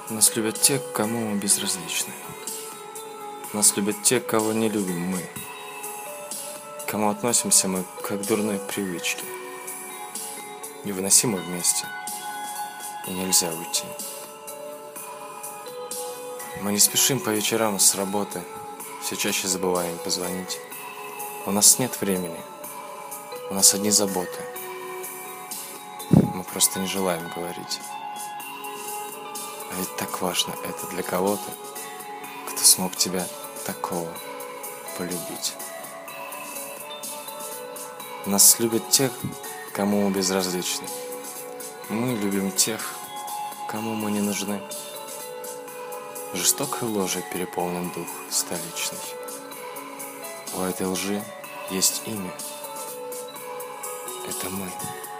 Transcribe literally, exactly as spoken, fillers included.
Нас любят те, кому мы безразличны. Нас любят те, кого не любим мы. К кому относимся мы как к дурной привычке. Невыносимо вместе, и нельзя уйти. Мы не спешим по вечерам с работы, все чаще забываем позвонить. У нас нет времени, у нас одни заботы. Мы просто не желаем говорить. А ведь так важно это для кого-то, кто смог тебя такого полюбить. Нас любят те, кому мы безразличны. Мы любим тех, кому мы не нужны. Жестокой ложей переполнен дух столичный. У этой лжи есть имя. Это мы.